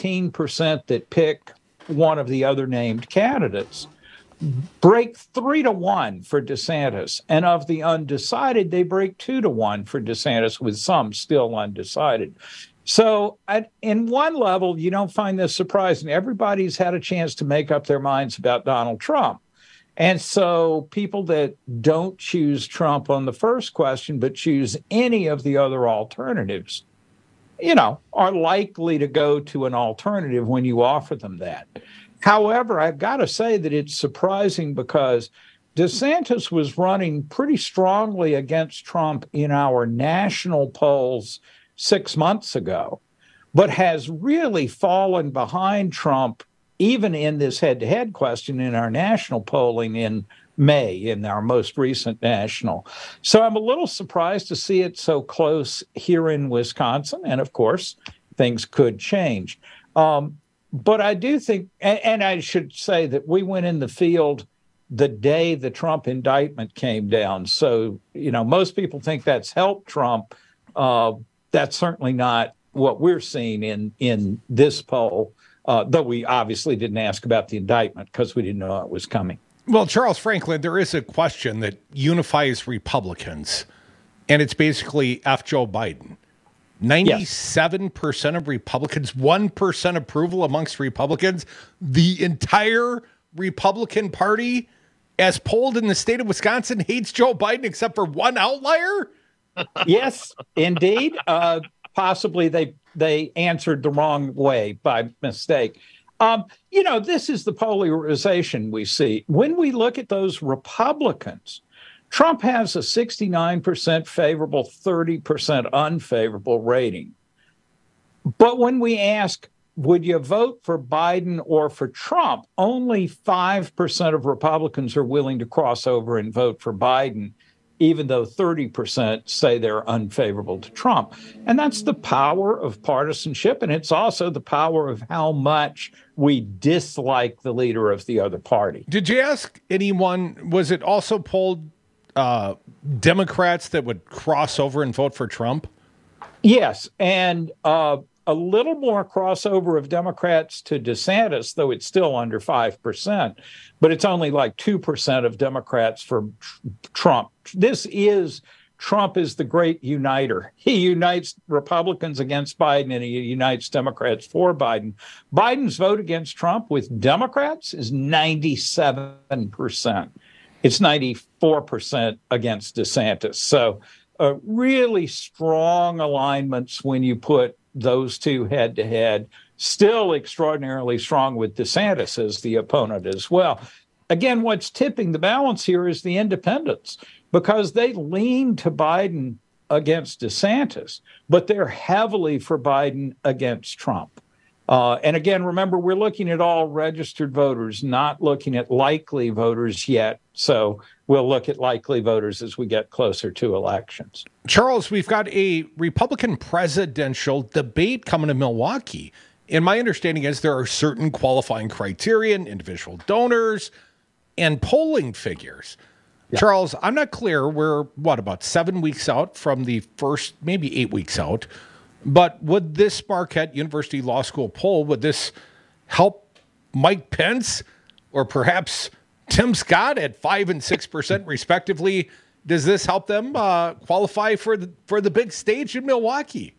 18% that pick one of the other named candidates, break 3-1 for DeSantis. And of the undecided, they break 2-1 for DeSantis, with some still undecided. So in one level, you don't find this surprising. Everybody's had a chance to make up their minds about Donald Trump. And so people that don't choose Trump on the first question, but choose any of the other alternatives, are likely to go to an alternative when you offer them that. However, I've got to say that it's surprising because DeSantis was running pretty strongly against Trump in our national polls 6 months ago, but has really fallen behind Trump even in this head-to-head question in our national polling in May, in our most recent national. So I'm a little surprised to see it so close here in Wisconsin. And of course, things could change. But I do think, and I should say that we went in the field the day the Trump indictment came down. So, most people think that's helped Trump. That's certainly not what we're seeing in this poll, though we obviously didn't ask about the indictment because we didn't know it was coming. Well, Charles Franklin, there is a question that unifies Republicans, and it's basically F. Joe Biden. 97% of Republicans, 1% approval amongst Republicans. The entire Republican Party, as polled in the state of Wisconsin, hates Joe Biden except for one outlier? Yes, indeed. Possibly they answered the wrong way by mistake. This is the polarization we see. When we look at those Republicans, Trump has a 69% favorable, 30% unfavorable rating. But when we ask, would you vote for Biden or for Trump, only 5% of Republicans are willing to cross over and vote for Biden, even though 30% say they're unfavorable to Trump. And that's the power of partisanship, and it's also the power of how much we dislike the leader of the other party. Did you ask anyone, was it also polled Democrats that would cross over and vote for Trump? Yes, and a little more crossover of Democrats to DeSantis, though it's still under 5%, but it's only like 2% of Democrats for Trump. Trump is the great uniter. He unites Republicans against Biden, and he unites Democrats for Biden. Biden's vote against Trump with Democrats is 97%. It's 94% against DeSantis. So really strong alignments when you put those two head to head. Still extraordinarily strong with DeSantis as the opponent as well. Again, what's tipping the balance here is the independents, because they lean to Biden against DeSantis, but they're heavily for Biden against Trump. And again, remember, we're looking at all registered voters, not looking at likely voters yet. So we'll look at likely voters as we get closer to elections. Charles, we've got a Republican presidential debate coming to Milwaukee. And my understanding is there are certain qualifying criteria, individual donors, and polling figures. Yeah. Charles, I'm not clear. We're, about 7 weeks out from the first, maybe 8 weeks out. But would this Marquette University Law School poll, would this help Mike Pence or perhaps Tim Scott at 5% and 6% respectively? Does this help them qualify for the big stage in Milwaukee?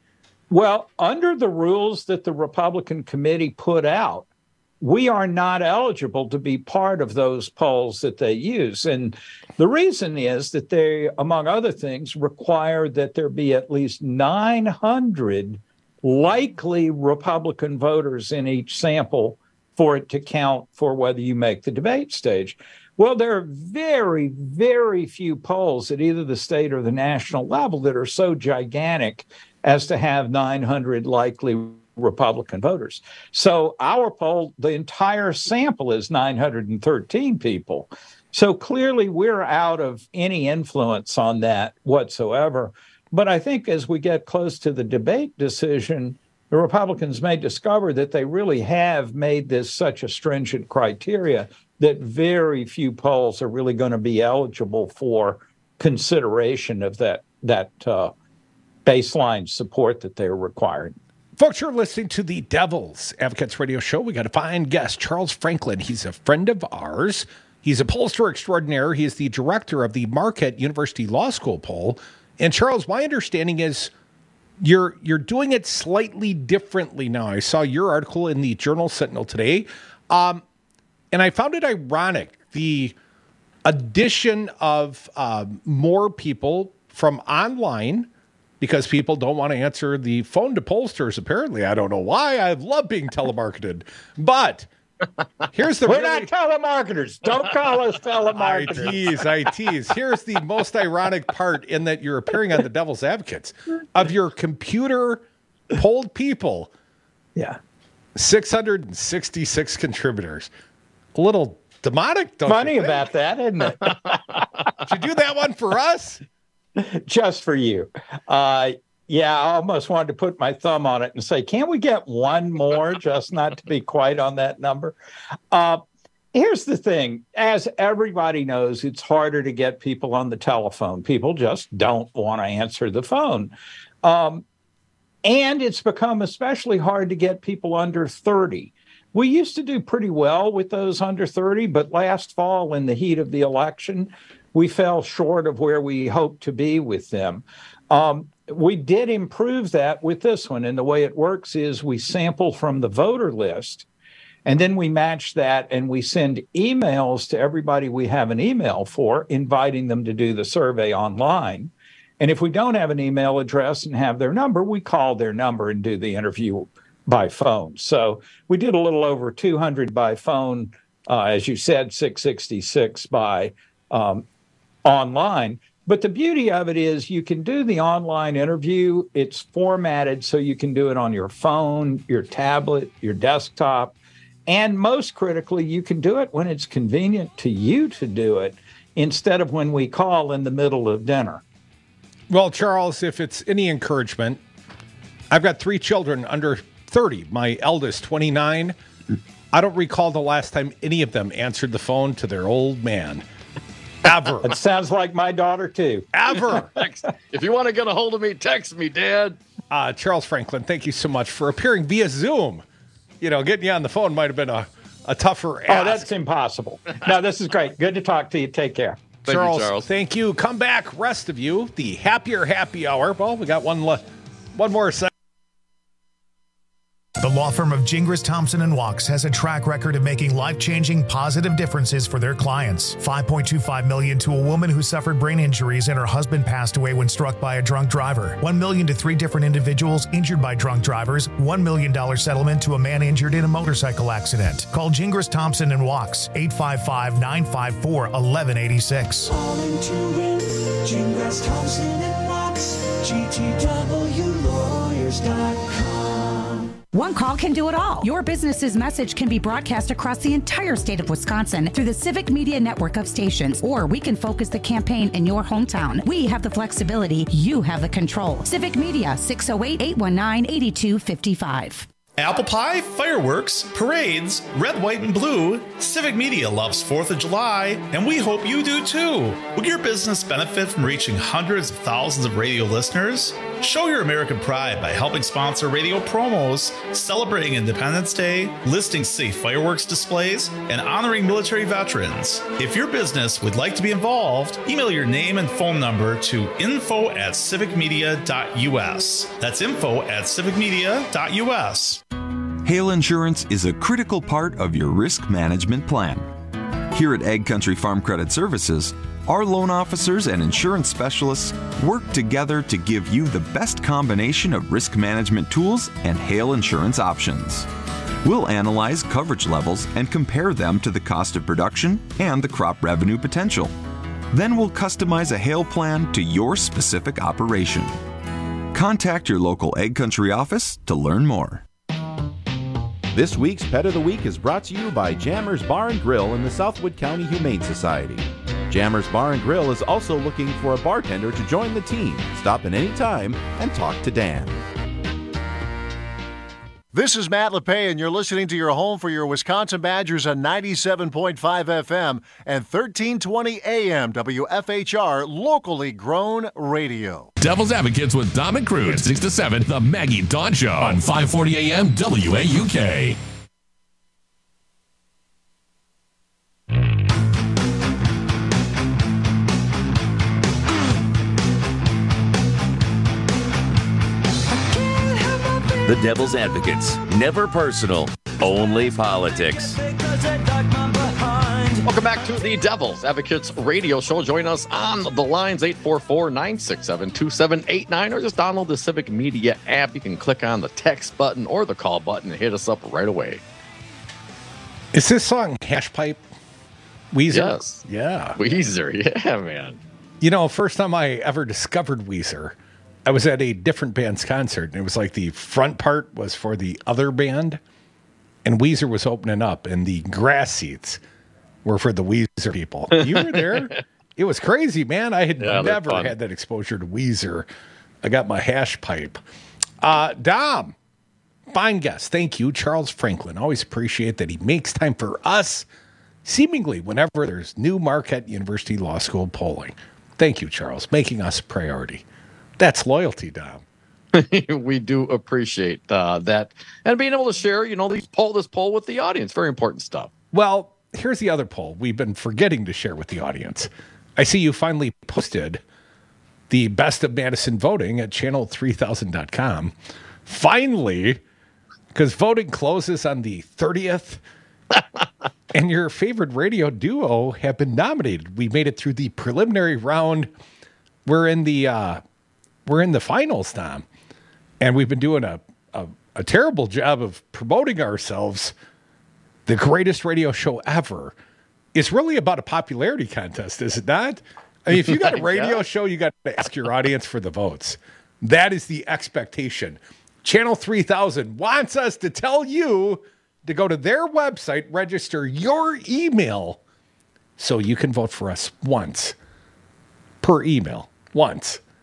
Well, under the rules that the Republican committee put out, we are not eligible to be part of those polls that they use. And the reason is that they, among other things, require that there be at least 900 likely Republican voters in each sample for it to count for whether you make the debate stage. Well, there are very, very few polls at either the state or the national level that are so gigantic as to have 900 likely Republican voters. So our poll, the entire sample is 913 people. So clearly we're out of any influence on that whatsoever. But I think as we get close to the debate decision, the Republicans may discover that they really have made this such a stringent criteria that very few polls are really going to be eligible for consideration of that baseline support that they're required. Folks, you're listening to the Devil's Advocates Radio Show. We got a fine guest, Charles Franklin. He's a friend of ours. He's a pollster extraordinaire. He is the director of the Marquette University Law School poll. And Charles, my understanding is you're doing it slightly differently now. I saw your article in the Journal Sentinel today, and I found it ironic, the addition of more people from online, because people don't want to answer the phone to pollsters, apparently. I don't know why. I love being telemarketed. But here's the We're not telemarketers. Don't call us telemarketers. I tease. Here's the most ironic part in that you're appearing on the Devil's Advocates. Of your computer polled people, 666 contributors. A little demonic, don't Funny you think? about that, isn't it? Did you do that one for us? Just for you. I almost wanted to put my thumb on it and say, can't we get one more, just not to be quite on that number? Here's the thing. As everybody knows, it's harder to get people on the telephone. People just don't want to answer the phone. And it's become especially hard to get people under 30. We used to do pretty well with those under 30, but last fall in the heat of the election, we fell short of where we hoped to be with them. We did improve that with this one. And the way it works is we sample from the voter list, and then we match that and we send emails to everybody we have an email for, inviting them to do the survey online. And if we don't have an email address and have their number, we call their number and do the interview by phone. So we did a little over 200 by phone, as you said, 666 by online. But the beauty of it is you can do the online interview. It's formatted so you can do it on your phone, your tablet, your desktop. And most critically, you can do it when it's convenient to you to do it instead of when we call in the middle of dinner. Well, Charles, if it's any encouragement, I've got 3 children under 30. My eldest, 29. I don't recall the last time any of them answered the phone to their old man. Ever. It sounds like my daughter, too. Ever. If you want to get a hold of me, text me, Dad. Charles Franklin, thank you so much for appearing via Zoom. You know, getting you on the phone might have been a tougher ask. Oh, that's impossible. No, this is great. Good to talk to you. Take care. Charles, thank you. Come back, rest of you. The Happier Happy Hour. Well, we got one more second. The law firm of Gingras, Thompson & Walks has a track record of making life-changing positive differences for their clients. $5.25 million to a woman who suffered brain injuries and her husband passed away when struck by a drunk driver. $1 million to 3 different individuals injured by drunk drivers. $1 million settlement to a man injured in a motorcycle accident. Call Gingras, Thompson & Walks, 855-954-1186. Calling to win, Gingras, Thompson & Walks, GTWlawyers.com. One call can do it all. Your business's message can be broadcast across the entire state of Wisconsin through the Civic Media network of stations, or we can focus the campaign in your hometown. We have the flexibility. You have the control. Civic Media, 608-819-8255. Apple pie, fireworks, parades, red, white, and blue. Civic Media loves 4th of July, and we hope you do too. Will your business benefit from reaching hundreds of thousands of radio listeners? Show your American pride by helping sponsor radio promos, celebrating Independence Day, listing safe fireworks displays, and honoring military veterans. If your business would like to be involved, email your name and phone number to info@civicmedia.us. That's info@civicmedia.us. Hail insurance is a critical part of your risk management plan. Here at Ag Country Farm Credit Services, our loan officers and insurance specialists work together to give you the best combination of risk management tools and hail insurance options. We'll analyze coverage levels and compare them to the cost of production and the crop revenue potential. Then we'll customize a hail plan to your specific operation. Contact your local Ag Country office to learn more. This week's Pet of the Week is brought to you by Jammers Bar and Grill in the Southwood County Humane Society. Jammers Bar and Grill is also looking for a bartender to join the team. Stop in any time and talk to Dan. This is Matt LePay, and you're listening to your home for your Wisconsin Badgers on 97.5 FM and 1320 AM WFHR, locally grown radio. Devil's Advocates with Dom and Crude, 6 to 7, The Maggie Dawn Show on 540 AM WAUK. The Devil's Advocates. Never personal, only politics. Welcome back to the Devil's Advocates radio show. Join us on the lines 844-967-2789 or just download the Civic Media app. You can click on the text button or the call button and hit us up right away. Is this song Hash Pipe? Weezer? Yes. Yeah. Weezer, yeah, man. You know, first time I ever discovered Weezer, I was at a different band's concert, and it was like the front part was for the other band, and Weezer was opening up, and the grass seats were for the Weezer people. You were there? It was crazy, man. I had never had that exposure to Weezer. I got my Hash Pipe. Dom, fine guest. Thank you. Charles Franklin. Always appreciate that he makes time for us, seemingly whenever there's new Marquette University Law School polling. Thank you, Charles, making us a priority. That's loyalty, Dom. We do appreciate that. And being able to share, this poll with the audience. Very important stuff. Well, here's the other poll we've been forgetting to share with the audience. I see you finally posted the best of Madison voting at channel3000.com. Finally, because voting closes on the 30th. And your favorite radio duo have been nominated. We made it through the preliminary round. We're in the finals, Tom, and we've been doing a terrible job of promoting ourselves. The greatest radio show ever is really about a popularity contest, is it not? I mean, if you got a radio show, you got to ask your audience for the votes. That is the expectation. Channel 3000 wants us to tell you to go to their website, register your email, so you can vote for us once per email. One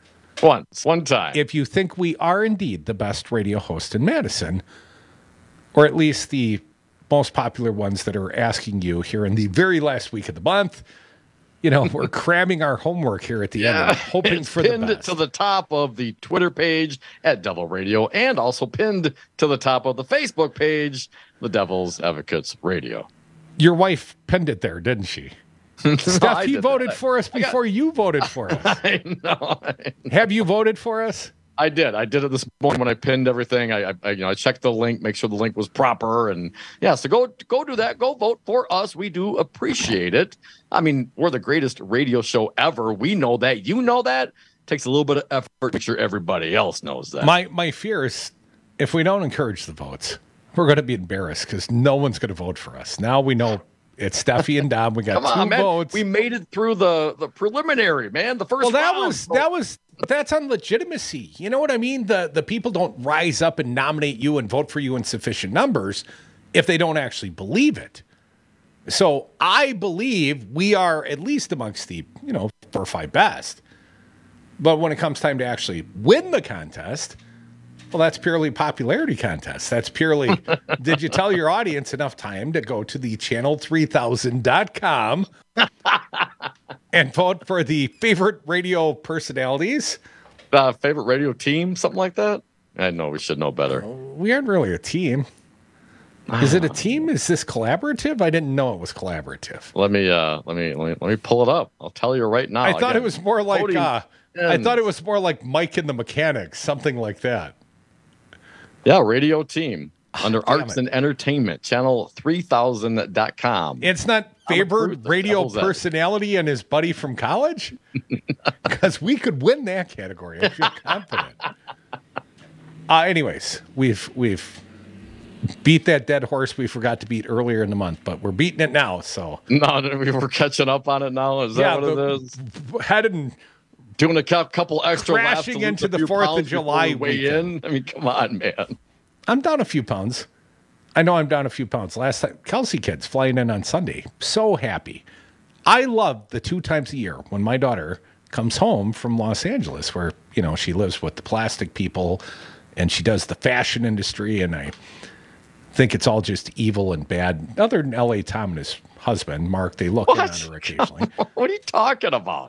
time. If you think we are indeed the best radio host in Madison, or at least the most popular ones that are asking you here in the very last week of the month, we're cramming our homework here at the end, hoping for the best. Pinned to the top of the Twitter page at Devil Radio, and also pinned to the top of the Facebook page, the Devil's Advocates Radio. Your wife pinned it there, didn't she? Steph, he voted for us before you voted for us. I know. Have you voted for us? I did. I did it this morning when I pinned everything. I checked the link, make sure the link was proper, and so go do that. Go vote for us. We do appreciate it. I mean, we're the greatest radio show ever. We know that. You know that. It takes a little bit of effort to make sure everybody else knows that. My fear is if we don't encourage the votes, we're going to be embarrassed because no one's going to vote for us. Now we know. It's Steffi and Dom. We got two votes. We made it through the preliminary, man. The first round. That's on legitimacy. You know what I mean? The people don't rise up and nominate you and vote for you in sufficient numbers if they don't actually believe it. So I believe we are at least amongst the 4 or 5 best. But when it comes time to actually win the contest, well, that's purely popularity contest. That's purely, did you tell your audience enough time to go to the channel3000.com and vote for the favorite radio personalities Favorite radio team, something like that. I know we should know better. We aren't really a team. Is it a team? Is this collaborative? I didn't know it was collaborative. Let me pull it up. I'll tell you right now. I thought it was more like Mike and the Mechanics, something like that. Yeah, radio team under Arts and Entertainment, channel 3000.com. It's not favorite radio personality and his buddy from college? Because we could win that category. I feel confident. Anyways, we've beat that dead horse we forgot to beat earlier in the month, but we're beating it now. So we're catching up on it now. Is that what it is? Heading doing a couple extra crashing laps into the 4th of July weekend. I mean, come on, man. I'm down a few pounds. I know I'm down a few pounds. Last time, Kelsey kids flying in on Sunday. So happy. I love the 2 times a year when my daughter comes home from Los Angeles, where, she lives with the plastic people and she does the fashion industry. And I think it's all just evil and bad. Other than L.A. Tom and his husband, Mark, they look in on her occasionally. What are you talking about?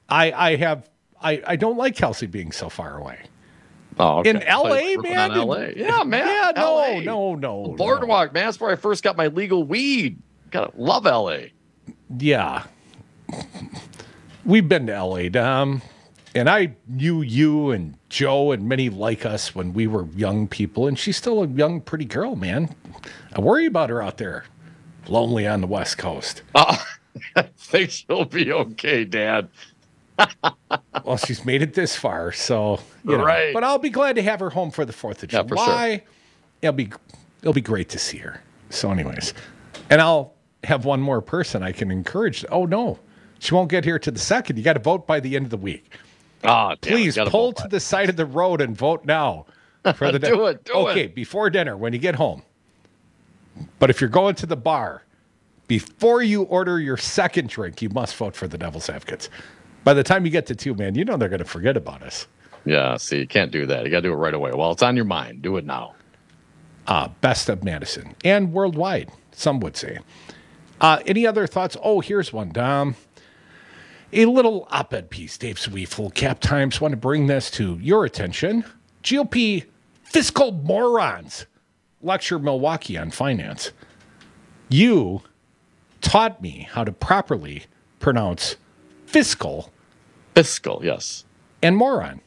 I don't like Kelsey being so far away. Oh, okay. In L.A., man? LA. Yeah, man. Yeah, LA. No. Boardwalk, man. That's where I first got my legal weed. Gotta love L.A. Yeah. We've been to L.A., Dom. And I knew you and Joe and many like us when we were young people. And she's still a young, pretty girl, man. I worry about her out there, lonely on the West Coast. I think she'll be okay, Dad. Well, she's made it this far, so right. But I'll be glad to have her home for the 4th of July. For sure. It'll be great to see her. So, anyways, and I'll have one more person I can encourage. Oh no, she won't get here to the 2nd. You got to vote by the end of the week. Please pull to the side of the road and vote now for the do it. Okay, before dinner when you get home. But if you're going to the bar, before you order your second drink, you must vote for the Devil's Advocates. By the time you get to 2, man, they're going to forget about us. Yeah, see, you can't do that. You got to do it right away. Well, it's on your mind. Do it now. Best of Madison and worldwide, some would say. Any other thoughts? Oh, here's one, Dom. A little op-ed piece, Dave Zweifel, Cap Times, want to bring this to your attention. GOP fiscal morons lecture Milwaukee on finance. You taught me how to properly pronounce fiscal, yes, and moron.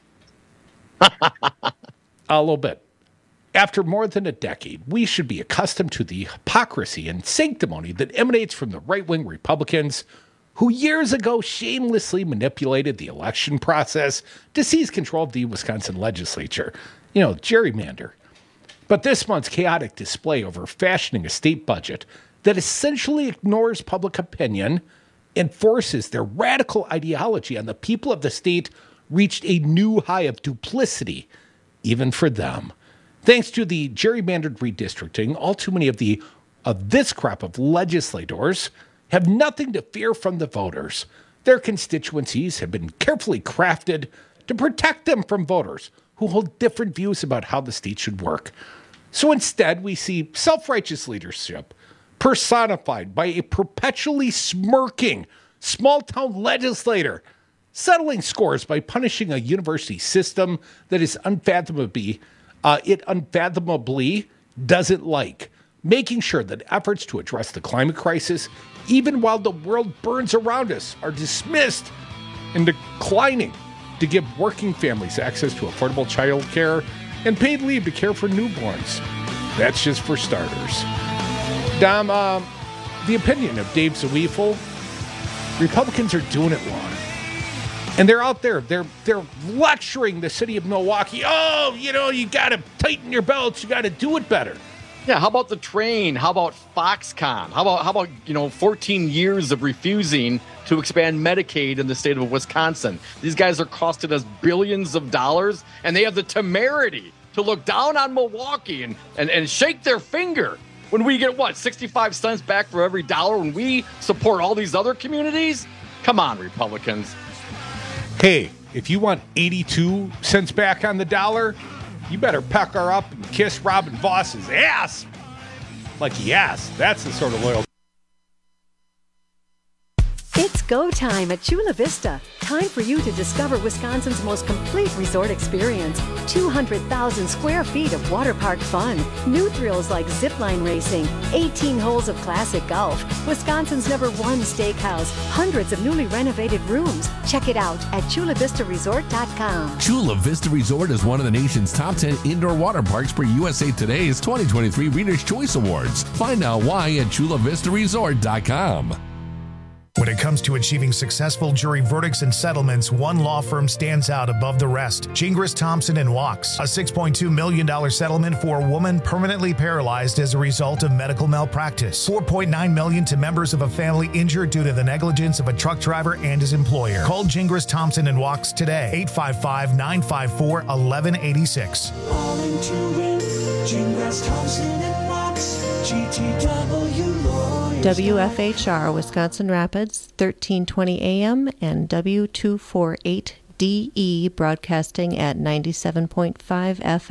A little bit. After more than a decade, we should be accustomed to the hypocrisy and sanctimony that emanates from the right-wing Republicans who years ago shamelessly manipulated the election process to seize control of the Wisconsin legislature. Gerrymander. But this month's chaotic display over fashioning a state budget that essentially ignores public opinion and forces their radical ideology on the people of the state reached a new high of duplicity, even for them. Thanks to the gerrymandered redistricting, all too many of this crop of legislators have nothing to fear from the voters. Their constituencies have been carefully crafted to protect them from voters who hold different views about how the state should work. So instead, we see self-righteous leadership personified by a perpetually smirking small-town legislator, settling scores by punishing a university system that is unfathomably doesn't like, making sure that efforts to address the climate crisis, even while the world burns around us, are dismissed and declining to give working families access to affordable child care and paid leave to care for newborns. That's just for starters. Dom, the opinion of Dave Zweifel, Republicans are doing it wrong. And they're out there, they're lecturing the city of Milwaukee. Oh, you got to tighten your belts. You got to do it better. Yeah, how about the train? How about Foxconn? How about 14 years of refusing to expand Medicaid in the state of Wisconsin? These guys are costing us billions of dollars, and they have the temerity to look down on Milwaukee and shake their finger when we get, 65 cents back for every dollar when we support all these other communities? Come on, Republicans. Hey, if you want 82 cents back on the dollar, you better peck her up and kiss Robin Voss's ass. Like he asked. That's the sort of loyalty. It's go time at Chula Vista. Time for you to discover Wisconsin's most complete resort experience. 200,000 square feet of water park fun. New thrills like zipline racing. 18 holes of classic golf. Wisconsin's #1 steakhouse. Hundreds of newly renovated rooms. Check it out at ChulaVistaResort.com. Chula Vista Resort is one of the nation's top 10 indoor water parks per USA Today's 2023 Reader's Choice Awards. Find out why at ChulaVistaResort.com. When it comes to achieving successful jury verdicts and settlements, one law firm stands out above the rest. Gingras, Thompson & Walks. A $6.2 million settlement for a woman permanently paralyzed as a result of medical malpractice. $4.9 million to members of a family injured due to the negligence of a truck driver and his employer. Call Gingras, Thompson & Walks today. 855-954-1186. All into it. Gingras, Thompson & Walks. GTW Lawyers. WFHR, Wisconsin Rapids, 1320 AM and W248DE, broadcasting at 97.5 FM.